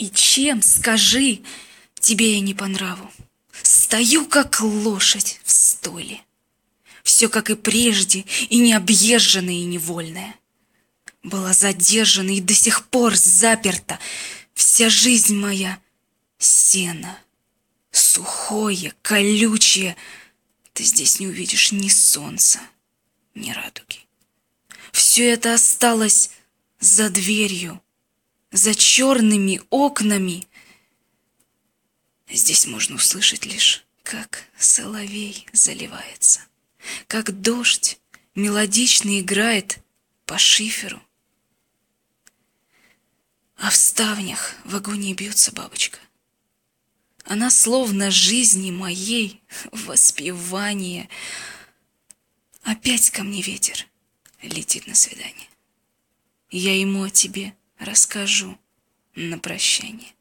И чем, скажи, тебе я не по нраву? Стою, как лошадь в стойле. Все, как и прежде, и необъезженная, и невольная. Была задержана и до сих пор заперта. Вся жизнь моя — сено, сухое, колючее. Ты здесь не увидишь ни солнца, ни радуги. Все это осталось за дверью, за черными окнами. Здесь можно услышать лишь, как соловей заливается, как дождь мелодично играет по шиферу. А в ставнях в агонии бьется бабочка. Она словно жизни моей воспевание. Опять ко мне ветер летит на свидание. Я ему о тебе расскажу на прощание.